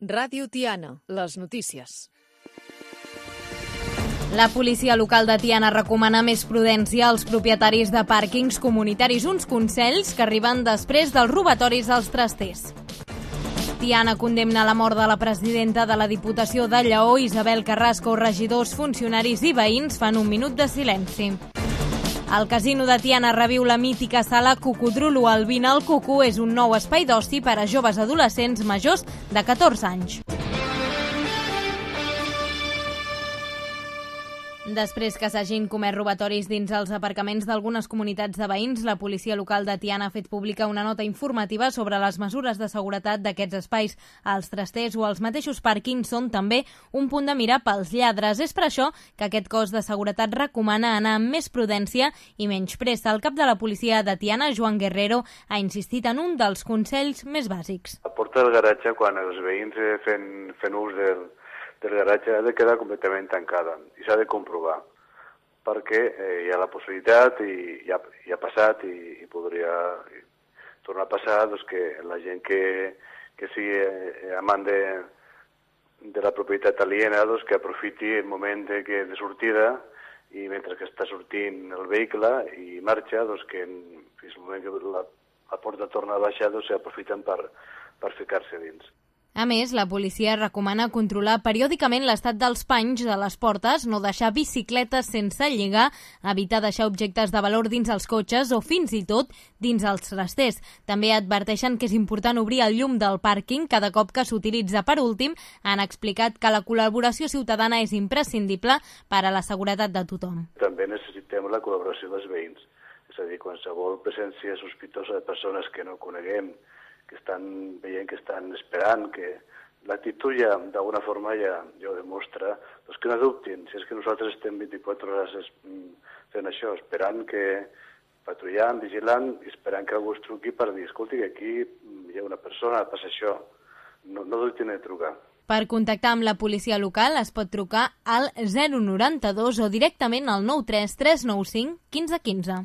Ràdio Tiana, les notícies. La policia local de Tiana recomana més prudència als propietaris de pàrquings comunitaris, uns consells que arriben després dels robatoris als trasters. Tiana condemna la mort de la presidenta de la Diputació de Lleó, Isabel Carrasco. Regidors, funcionaris i veïns fan un minut de silenci. El Casino de Tiana reviu la mítica sala Cucudrulo. El Vine al Cucu és un nou espai d'oci per a joves adolescents majors de 14 anys. Després que s'hagin comès robatoris dins els aparcaments d'algunes comunitats de veïns, la policia local de Tiana ha fet pública una nota informativa sobre les mesures de seguretat d'aquests espais. Els trasters o els mateixos pàrquings són també un punt de mira pels lladres. És per això que aquest cos de seguretat recomana anar amb més prudència i menys pressa. El cap de la policia de Tiana, Joan Guerrero, ha insistit en un dels consells més bàsics. La porta del garatge, quan els veïns fent ús del garatge, ha de quedar completament tancada i s'ha de comprovar, perquè hi ha la possibilitat, i ja ha passat i podria tornar a passar, doncs, que la gent que sigui amant de la propietat aliena, doncs, que aprofiti el moment de sortida, i mentre que està sortint el vehicle i marxa, doncs, que fins al moment que la porta torna a baixar, doncs, s'aprofiten per ficar-se dins. A més, la policia recomana controlar periòdicament l'estat dels panys de les portes, no deixar bicicletes sense lligar, evitar deixar objectes de valor dins els cotxes o fins i tot dins els trasters. També adverteixen que és important obrir el llum del pàrquing cada cop que s'utilitza. Per últim, han explicat que la col·laboració ciutadana és imprescindible per a la seguretat de tothom. També necessitem la col·laboració dels veïns, és a dir, qualsevol presència sospitosa de persones que no coneguem, que estan veient, que estan esperant, que l'actitud ja d'alguna forma ja ho demostra, doncs que no dubtin, si és que nosaltres estem 24 hores fent això, esperant patrullant, vigilant, i esperant que algú es truqui per dir, escolti, que aquí hi ha una persona, passa això, no dubtin de trucar. Per contactar amb la policia local es pot trucar al 092 o directament al 93 395 1515.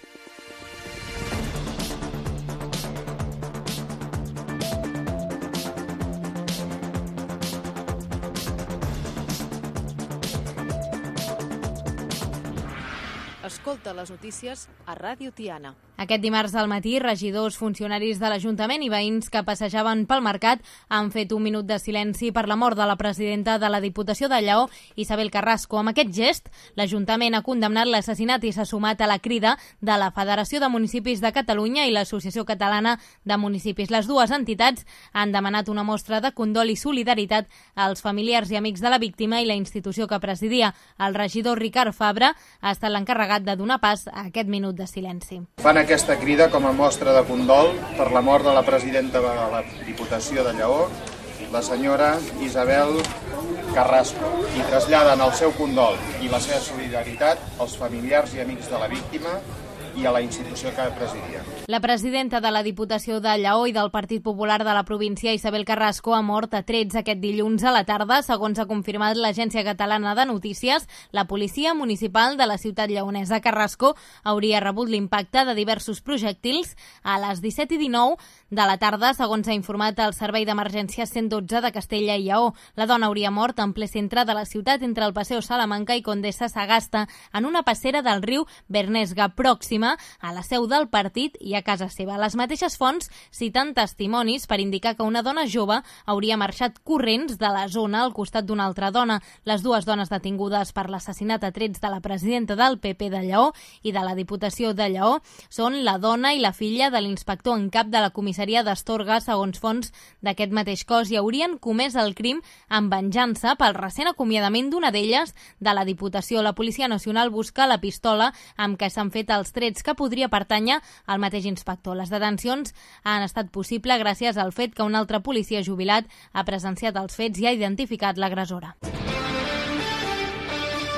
Escolta les notícies a Ràdio Tiana. Aquest dimarts al matí, regidors, funcionaris de l'Ajuntament i veïns que passejaven pel mercat han fet un minut de silenci per la mort de la presidenta de la Diputació de Lleó, Isabel Carrasco. Amb aquest gest, l'Ajuntament ha condemnat l'assassinat i s'ha sumat a la crida de la Federació de Municipis de Catalunya i l'Associació Catalana de Municipis. Les dues entitats han demanat una mostra de condol i solidaritat als familiars i amics de la víctima, i la institució que presidia, el regidor Ricard Fabra, ha estat l'encarregat de donar pas a aquest minut de silenci. Fan aquesta crida com a mostra de condol per la mort de la presidenta de la Diputació de Lleó, la senyora Isabel Carrasco, i traslladen el seu condol i la seva solidaritat als familiars i amics de la víctima i a la institució que presidia. La presidenta de la Diputació de Lleó i del Partit Popular de la província, Isabel Carrasco, ha mort a trets aquest dilluns a la tarda. Segons ha confirmat l'Agència Catalana de Notícies, la policia municipal de la ciutat lleonesa. Carrasco hauria rebut l'impacte de diversos projectils a les 17:19 de la tarda, segons ha informat el Servei d'Emergència 112 de Castella i Lleó. La dona hauria mort en ple centre de la ciutat, entre el Paseo Salamanca i Condessa Sagasta, en una passera del riu Bernesga, pròxima a la seu del partit i a casa seva. Les mateixes fonts citen testimonis per indicar que una dona jove hauria marxat corrents de la zona al costat d'una altra dona. Les dues dones detingudes per l'assassinat a trets de la presidenta del PP de Lleó i de la Diputació de Lleó són la dona i la filla de l'inspector en cap de la comissaria d'Astorga, segons fonts d'aquest mateix cos, i haurien comès el crim en venjança pel recent acomiadament d'una d'elles de la Diputació. La Policia Nacional busca la pistola amb què s'han fet els trets, que podria pertànyer al mateix inspector. Les detencions han estat possible gràcies al fet que un altre policia jubilat ha presenciat els fets i ha identificat l'agressora.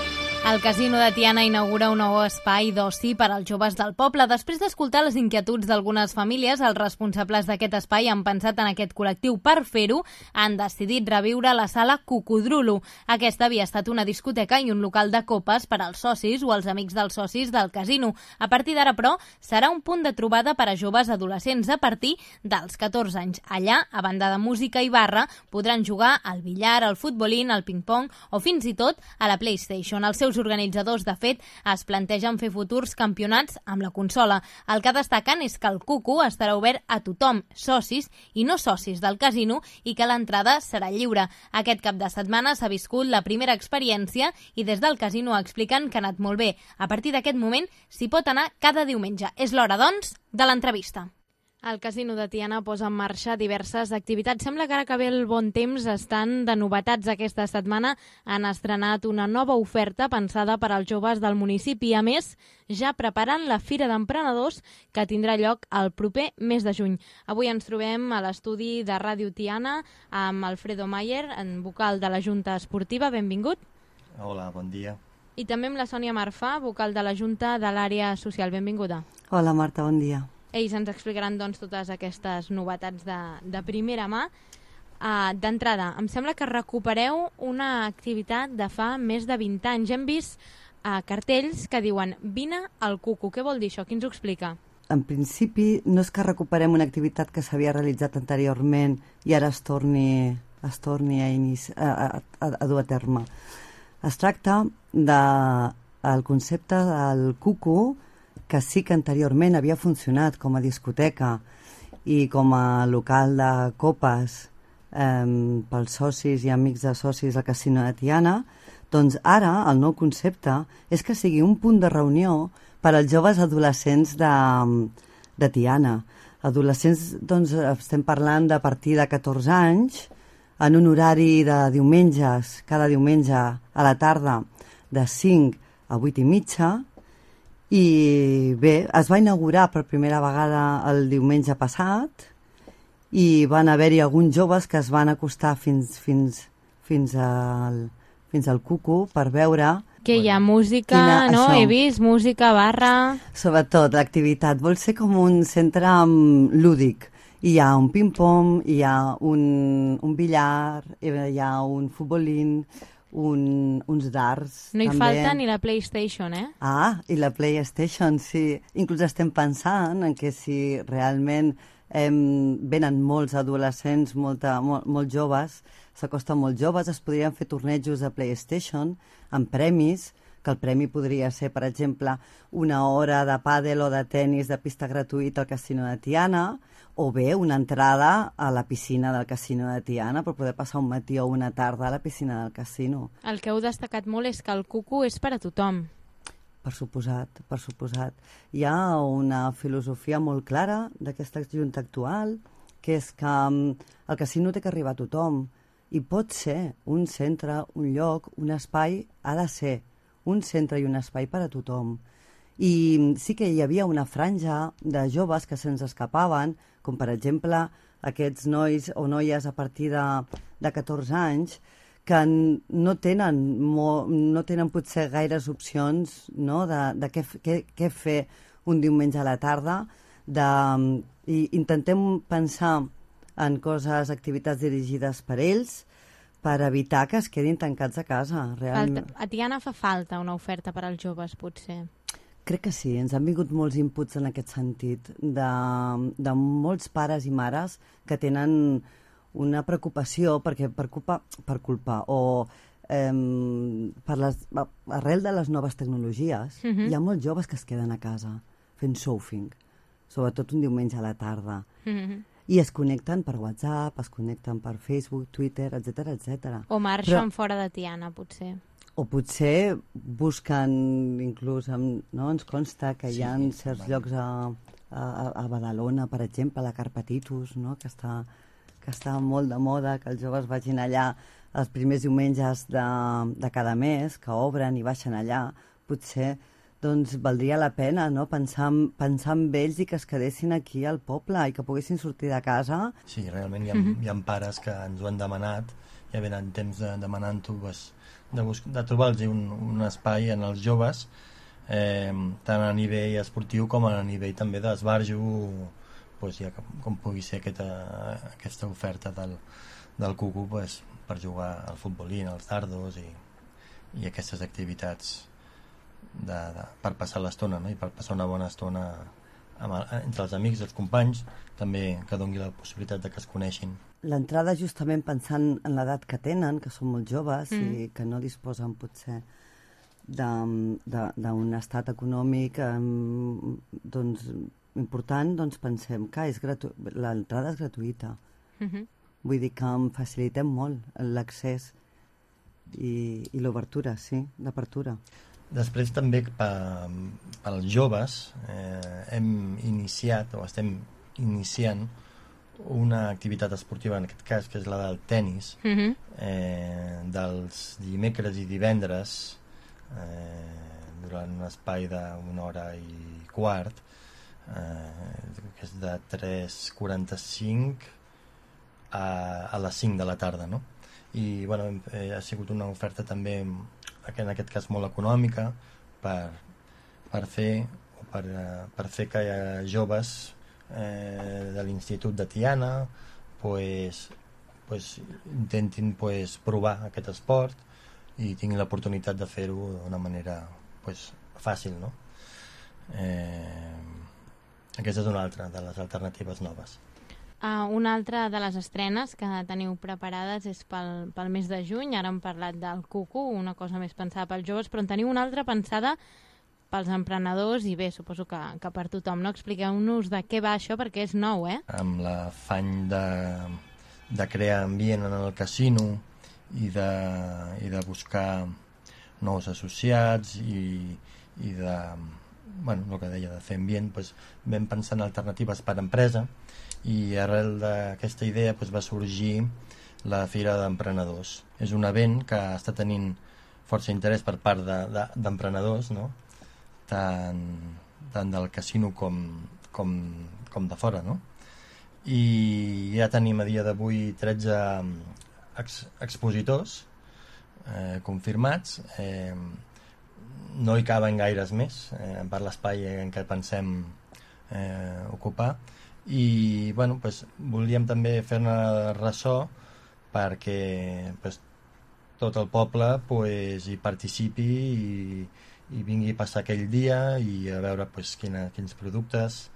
El Casino de Tiana inaugura un nou espai d'oci per als joves del poble. Després d'escoltar les inquietuds d'algunes famílies, els responsables d'aquest espai han pensat en aquest col·lectiu. Per fer-ho, han decidit reviure la sala Cocodrulo. Aquesta havia estat una discoteca i un local de copes per als socis o als amics dels socis del casino. A partir d'ara, però, serà un punt de trobada per a joves adolescents a partir dels 14 anys. Allà, a banda de música i barra, podran jugar al billar, al futbolín, al ping-pong o fins i tot a la PlayStation. Els seus organitzadors, de fet, es plantegen fer futurs campionats amb la consola. El que destaquen és que el Cuco estarà obert a tothom, socis i no socis del casino, i que l'entrada serà lliure. Aquest cap de setmana s'ha viscut la primera experiència i des del casino expliquen que ha anat molt bé. A partir d'aquest moment s'hi pot anar cada diumenge. És l'hora, doncs, de l'entrevista. El Casino de Tiana posa en marxa diverses activitats. Sembla que ara que ve el bon temps estan de novetats aquesta setmana. Han estrenat una nova oferta pensada per als joves del municipi. A més, ja preparen la Fira d'Emprenedors que tindrà lloc el proper mes de juny. Avui ens trobem a l'estudi de Ràdio Tiana amb Alfredo Mayer, en vocal de la Junta Esportiva. Benvingut. Hola, bon dia. I també amb la Sònia Marfà, vocal de la Junta de l'Àrea Social. Benvinguda. Hola, Marta, bon dia. Ells ens explicaran doncs, totes aquestes novetats de primera mà. D'entrada, em sembla que recupereu una activitat de fa més de 20 anys. Hem vist cartells que diuen «Vine al Cuco». Què vol dir això? Qui ens ho explica? En principi, no és que recuperem una activitat que s'havia realitzat anteriorment i ara es torni a dur a terme. Es tracta del concepte del Cuco, que sí que anteriorment havia funcionat com a discoteca i com a local de copes pels socis i amics de socis del Casino de Tiana, doncs ara el nou concepte és que sigui un punt de reunió per als joves adolescents de Tiana. Adolescents, doncs, estem parlant de a partir de 14 anys, en un horari de diumenges, cada diumenge a la tarda, de 5 a 8 i mitja, i bé, es va inaugurar per primera vegada el diumenge passat i van haver-hi alguns joves que es van acostar fins al Cuco per veure... Que hi ha música, no? He vist música, barra... Sobretot, l'activitat vol ser com un centre lúdic. Hi ha un ping-pong, hi ha un billar, hi ha un futbolín, uns darts. No hi també. falta ni la PlayStation, eh? I la PlayStation, sí. Inclús estem pensant en que si realment venen molts adolescents, molt joves, s'acosten molt joves, es podrien fer tornejos de PlayStation amb premis, que el premi podria ser, per exemple, una hora de pàdel o de tennis de pista gratuïta al Casino de Tiana, o bé una entrada a la piscina del Casino de Tiana per poder passar un matí o una tarda a la piscina del casino. El que heu destacat molt és que el Cuco és per a tothom. Per suposat, per suposat. Hi ha una filosofia molt clara d'aquesta junta actual, que és que el casino té que arribar a tothom, i pot ser un centre, un lloc, un espai, ha de ser un centre i un espai per a tothom. I sí que hi havia una franja de joves que se'ns escapaven, com per exemple aquests nois o noies a partir de 14 anys, que no tenen potser gaires opcions, no?, de què fer un diumenge a la tarda. I intentem pensar en coses, activitats dirigides per ells, per evitar que es quedin tancats a casa. A Tiana fa falta una oferta per als joves, potser. Crec que sí, ens han vingut molts inputs en aquest sentit, de molts pares i mares que tenen una preocupació perquè per culpa o arrel de les noves tecnologies, hi ha molts joves que es queden a casa fent surfing, sobretot un diumenge a la tarda. I es connecten per WhatsApp, es connecten per Facebook, Twitter, etc. O marxen fora de Tiana, potser. O potser busquen, inclús, no? Ens consta que hi ha certs llocs a Badalona, per exemple, la Carpetitus, no? que està molt de moda, que els joves vagin allà els primers diumenges de cada mes, que obren i baixen allà. Potser doncs valdria la pena, no?, pensar en ells i que es quedessin aquí al poble i que poguessin sortir de casa. Sí, realment hi ha pares que ens ho han demanat, ja venen temps demanant-ho, de trobar-los un espai en els joves, tant a nivell esportiu com a nivell també d'esbarjo, ja com pugui ser aquesta oferta del Cucu per jugar al futbolín, als dardos i aquestes activitats per passar l'estona, no? I per passar una bona estona entre els amics, els companys, també que doni la possibilitat de que es coneixin. L'entrada justament pensant en l'edat que tenen, que són molt joves i que no disposen potser d'un estat econòmic important, doncs pensem que l'entrada és gratuïta. Vull dir que en facilitem molt l'accés i l'obertura, sí, l'apertura. Després també pels joves hem iniciat o estem iniciant una activitat esportiva, en aquest cas, que és la del tennis, dels dimecres i divendres, durant un espai d'una hora i quart, que és de 3:45 a les 5 de la tarda, no? I ha sigut una oferta també, en aquest cas molt econòmica, per fer que joves de l'Institut de Tiana intentin provar aquest esport i tinguin l'oportunitat de fer-ho d'una manera fàcil, no? Aquesta és una altra de les alternatives noves. Una altra de les estrenes que teniu preparades és pel mes de juny. Ara hem parlat del Cucu, una cosa més pensada pels joves, però en teniu una altra pensada pels emprenedors i bé, suposo que per tothom, no? Expliqueu-nos de què va això, perquè és nou, Amb l'afany de crear ambient en el casino i de buscar nous associats i de, el que deia, de fer ambient, vam pensar en alternatives per empresa, i arrel d'aquesta idea va sorgir la Fira d'Emprenedors. És un event que està tenint força interès per part d'emprenedors, no? Tant del casino com de fora, no? I ja tenim a dia d'avui 13 expositors confirmats. No hi caben gaires més per l'espai en què pensem ocupar, i volíem també fer-ne ressò perquè tot el poble hi participi i vingui a passar aquell dia i a veure quins productes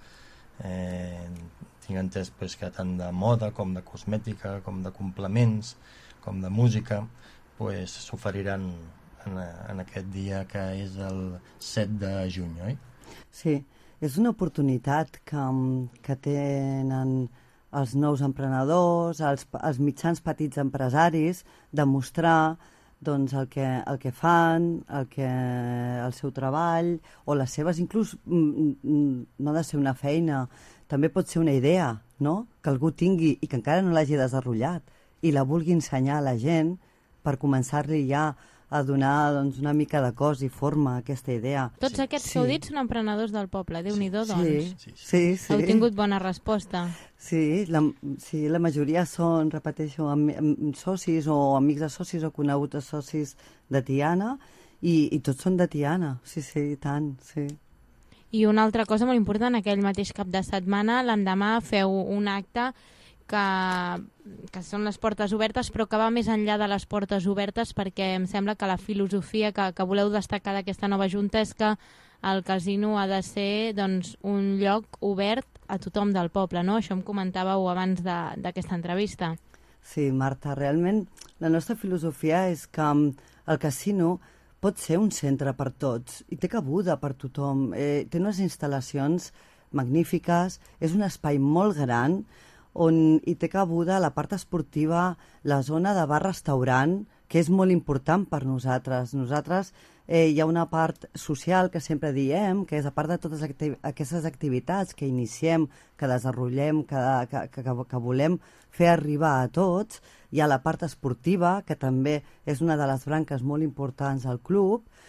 tinc entès que tant de moda com de cosmètica, com de complements, com de música s'oferiran en aquest dia, que és el 7 de juny, oi? Sí, és una oportunitat que tenen els nous emprenedors, els mitjans petits empresaris, de mostrar el que fan, el seu treball, o les seves, inclús no ha de ser una feina, també pot ser una idea, no?, que algú tingui i que encara no l'hagi desenvolupat i la vulgui ensenyar a la gent per començar-li ja a donar una mica de cos i forma a aquesta idea. Tots aquests que heu dit són emprenedors del poble, Déu-n'hi-do, doncs. Sí. Heu tingut bona resposta. Sí, la majoria són, repeteixo, socis o amics de socis o coneguts de socis de Tiana, i tots són de Tiana, sí, i tant, sí. I una altra cosa molt important, aquell mateix cap de setmana, l'endemà feu un acte que són les portes obertes, però que va més enllà de les portes obertes, perquè em sembla que la filosofia que voleu destacar d'aquesta nova junta és que el casino ha de ser un lloc obert a tothom del poble, no? Això em comentàveu abans d'aquesta entrevista. Sí, Marta, realment la nostra filosofia és que el casino pot ser un centre per tots i té cabuda per tothom. Té unes instal·lacions magnífiques, és un espai molt gran on hi té cabuda la part esportiva, la zona de bar-restaurant, que és molt important per nosaltres. Hi ha una part social que sempre diem, que és a part de totes aquestes activitats que iniciem, que desenvolupem, que volem fer arribar a tots, hi ha la part esportiva, que també és una de les branques molt importants del club,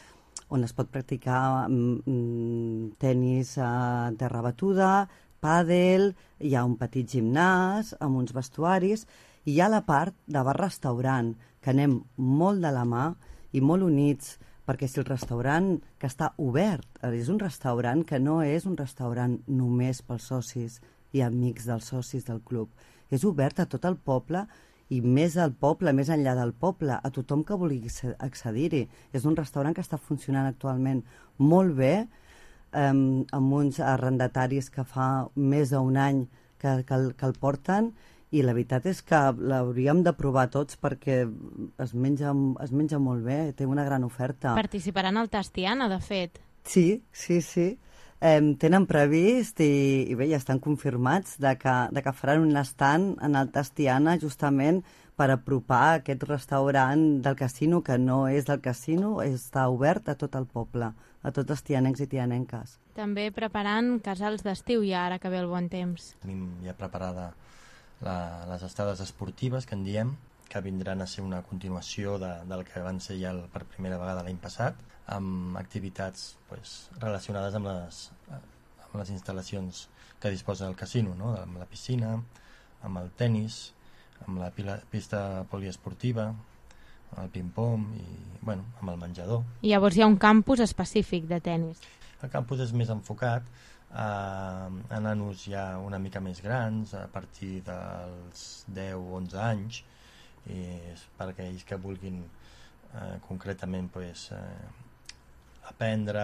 on es pot practicar tenis a terra batuda, pàdel, hi ha un petit gimnàs amb uns vestuaris, i hi ha la part de bar-restaurant, que anem molt de la mà i molt units, perquè si el restaurant que està obert, és un restaurant que no és un restaurant només pels socis i amics dels socis del club, és obert a tot el poble i més del poble, més enllà del poble, a tothom que vulgui accedir-hi. És un restaurant que està funcionant actualment molt bé, amb uns arrendataris que fa més d'un any que el porten, i la veritat és que l'hauríem de provar tots perquè es menja molt bé, té una gran oferta. Participaran al Tastiana, de fet. Sí. Tenen previst i bé, ja estan confirmats de que faran un stand en el Tastiana justament per apropar aquest restaurant del casino, que no és del casino, està obert a tot el poble, a tots els tianencs i tianenques. També preparant casals d'estiu ja, ara que ve el bon temps. Tenim ja preparada les estades esportives, que en diem, que vindran a ser una continuació del que van ser ja per primera vegada l'any passat, amb activitats relacionades amb les instal·lacions que disposa el casino, no? Amb la piscina, amb el tennis, amb la pista poliesportiva, amb el ping-pong i amb el menjador. I llavors hi ha un campus específic de tennis. El campus és més enfocat a nanos ja una mica més grans, a partir dels 10-11 anys, i és per aquells que vulguin concretament aprendre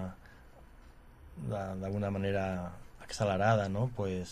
d'alguna manera accelerada, no?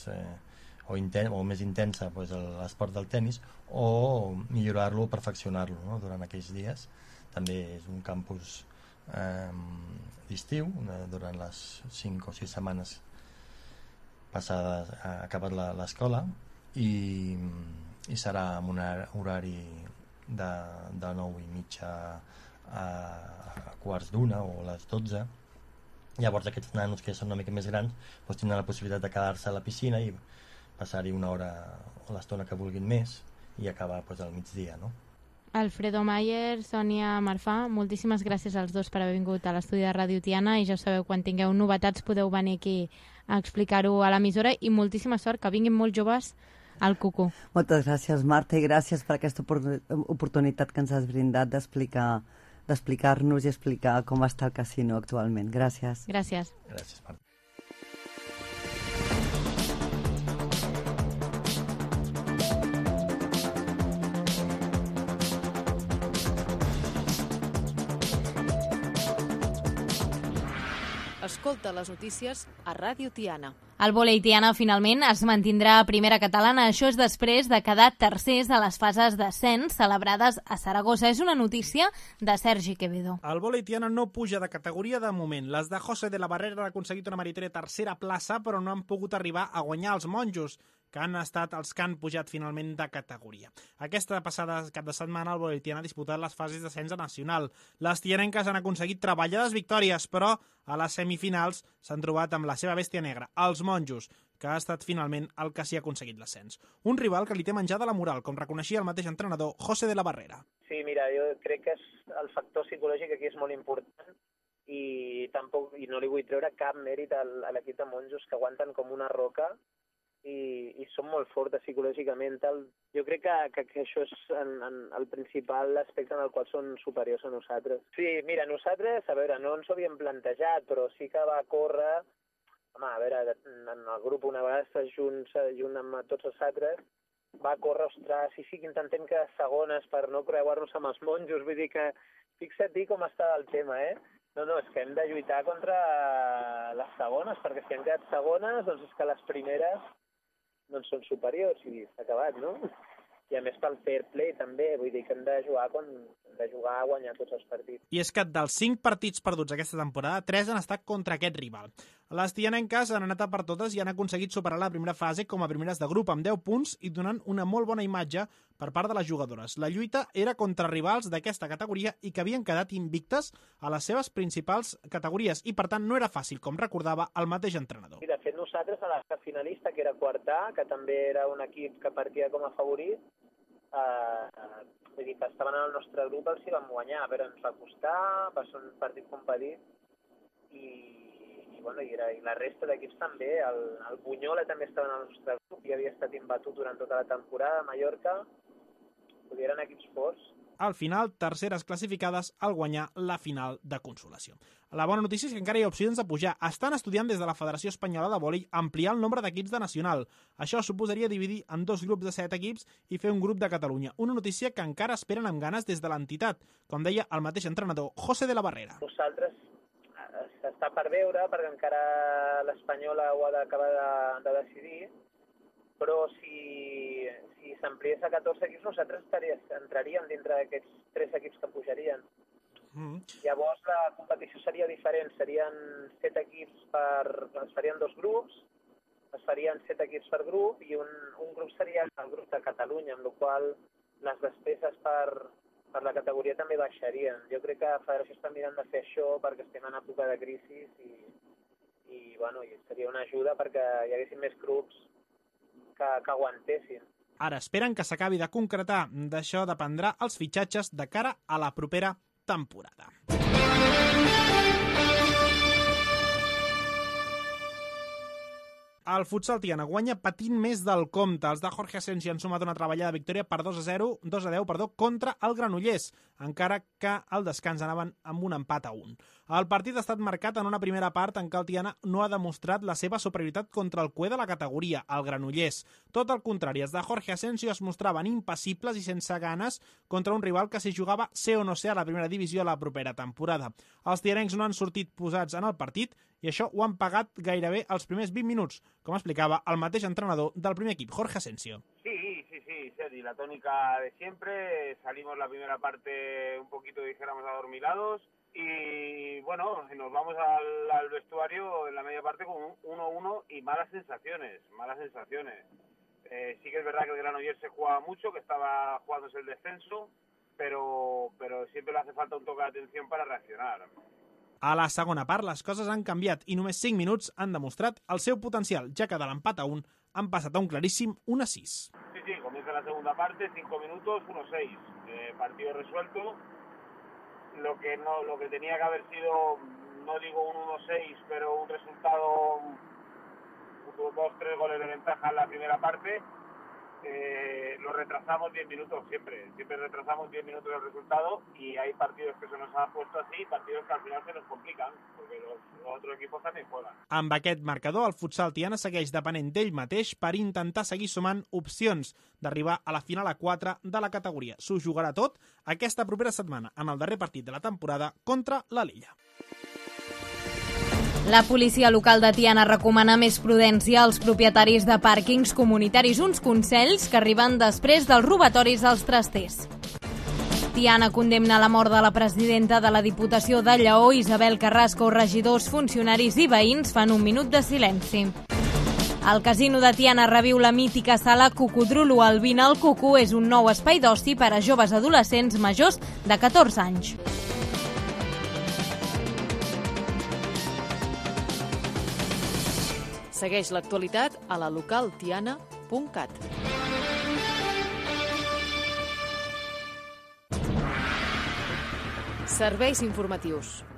O més intensa l'esport del tennis, o millorar-lo o perfeccionar-lo, no? Durant aquells dies. També és un campus d'estiu, durant les 5 o 6 setmanes passades ha acabat l'escola, i serà amb un horari de 9:30 a 1:15 o a les 12. Llavors aquests nanos que són una mica més grans tindran la possibilitat de quedar-se a la piscina i passar-hi una hora o l'estona que vulguin més i acabar al migdia, no? Alfredo Mayer, Sònia Marfà, moltíssimes gràcies als dos per haver vingut a l'estudi de Ràdio Tiana, i ja sabeu, quan tingueu novetats podeu venir aquí a explicar-ho a l'emissora, i moltíssima sort, que vinguin molts joves al Cucú. Moltes gràcies, Marta, i gràcies per aquesta oportunitat que ens has brindat d'explicar-nos i explicar com està el casino actualment. Gràcies. Gràcies. Gràcies, Marta. Escolta les notícies a Ràdio Tiana. El vòlei Tiana finalment es mantindrà a primera catalana. Això és després de quedar tercers a les fases d'ascens celebrades a Saragossa. És una notícia de Sergi Quevedo. El vòlei Tiana no puja de categoria de moment. Les de José de la Barrera han aconseguit una meritòria tercera plaça, però no han pogut arribar a guanyar els monjos, que han estat els que han pujat finalment de categoria. Aquesta passada cap de setmana el vòlei Tiana ha disputat les fases d'ascens nacional. Les tianenques han aconseguit treballades victòries, però a les semifinals s'han trobat amb la seva bèstia negra, els monjos, que ha estat finalment el que s'hi ha aconseguit l'ascens. Un rival que li té menjada la moral, com reconeixia el mateix entrenador José de la Barrera. Sí, mira, jo crec que el factor psicològic aquí és molt important i no li vull treure cap mèrit a l'equip de monjos, que aguanten com una roca i són molt fortes psicològicament. Jo crec que això és el principal aspecte en el qual són superiors a nosaltres. Sí, mira, nosaltres, a veure, no ens ho havíem plantejat, però sí que va córrer. Home, a veure, en el grup una vegada estàs junt amb tots els altres, va córrer, ostres, sí que intentem quedar segones per no creuar-nos amb els monjos, vull dir que fixa't com està el tema, No, és que hem de lluitar contra les segones, perquè si han quedat segones, doncs és que les primeres no en són superiors i s'ha acabat, no? I a més pel fair play també, vull dir que hem de jugar a guanyar tots els partits. I és que dels 5 partits perduts aquesta temporada, 3 han estat contra aquest rival. Les tianenques han anat a per totes i han aconseguit superar la primera fase com a primeres de grup amb 10 punts i donant una molt bona imatge per part de les jugadores. La lluita era contra rivals d'aquesta categoria i que havien quedat invictes a les seves principals categories i per tant no era fàcil, com recordava el mateix entrenador. I de fet nosaltres a la finalista, que era quartà, que també era un equip que partia com a favorit, vull dir, l'equip que estaven en el nostre grup els hi vam guanyar, però ens va costar, va ser un partit competit i la resta d'equips també. El Bunyola també estava en el nostre grup i havia estat imbatut durant tota la temporada a Mallorca. Eren equips forts. Al final, terceres classificades al guanyar la final de consolació. La bona notícia és que encara hi ha opcions de pujar. Estan estudiant des de la Federació Espanyola de Vòlei ampliar el nombre d'equips de nacional. Això suposaria dividir en 2 grups de 7 equips i fer un grup de Catalunya. Una notícia que encara esperen amb ganes des de l'entitat, com deia el mateix entrenador, José de la Barrera. Nosaltres està per veure, perquè encara l'Espanyola ho ha d'acabar de decidir, però si s'ampliés a 14 equips, nosaltres entraríem dintre d'aquests 3 equips que pujarien. Llavors la competició seria diferent, serien 7 equips es farien 2 grups, es farien 7 equips per grup i un grup seria el grup de Catalunya, amb la qual les despeses per la categoria també baixarien. Jo crec que la Federació està mirant de fer això perquè estem en època de crisi i seria una ajuda perquè hi haguessin més clubs que aguantessin. Ara esperen que s'acabi de concretar. D'això dependrà els fitxatges de cara a la propera temporada. El futsal Tiana guanya patint més del compte. Els de Jorge Asensio han sumat una treballada victòria per 2-10 contra el Granollers, encara que al descans anaven amb un empat a 1. El partit ha estat marcat en una primera part en què el Tiana no ha demostrat la seva superioritat contra el cué de la categoria, el Granollers. Tot el contrari, els de Jorge Asensio es mostraven impassibles i sense ganes contra un rival que s'hi jugava ser o no ser a la primera divisió a la propera temporada. Els tianencs no han sortit posats en el partit i això ho han pagat gairebé els primers 20 minuts, com explicava el mateix entrenador del primer equip, Jorge Asensio. Sí, Sergi, la tónica de siempre. Salimos la primera parte un poquito, dijéramos, adormilados y bueno, nos vamos al vestuario en la media parte con 1-1 y malas sensaciones. Sí que es verdad que el Granollers se jugaba mucho, que estaba jugándose el descenso, pero siempre le hace falta un toque de atención para reaccionar. A la segona part, les coses han canviat i només 5 minuts han demostrat el seu potencial, ja que de l'empat a 1 han passat a un claríssim 1-6. Sí, comienza la segunda parte, 5 minutos, 1-6. Partido resuelto. Lo que tenía que haber sido, no digo un 1-6, pero un resultado, 2-3 goles de ventaja en la primera parte. Lo retrasamos 10 minutos siempre retrasamos 10 minutos el resultado y hay partidos que se nos han puesto así, partidos que al final se nos complican porque los otros equipos también juegan. Amb aquest marcador, el futsal Tiana segueix depenent d'ell mateix per intentar seguir sumant opcions d'arribar a la final a 4 de la categoria. S'ho jugarà tot aquesta propera setmana en el darrer partit de la temporada contra l'Alella. La policia local de Tiana recomana més prudència als propietaris de pàrquings comunitaris, uns consells que arriben després dels robatoris dels trasters. Tiana condemna la mort de la presidenta de la Diputació de Lleó, Isabel Carrasco. Regidors, funcionaris i veïns fan un minut de silenci. El Casino de Tiana reviu la mítica sala Cucudrulo. El Vine al Cucu és un nou espai d'oci per a joves adolescents majors de 14 anys. Segueix l'actualitat a la localtiana.cat. Serveis informatius.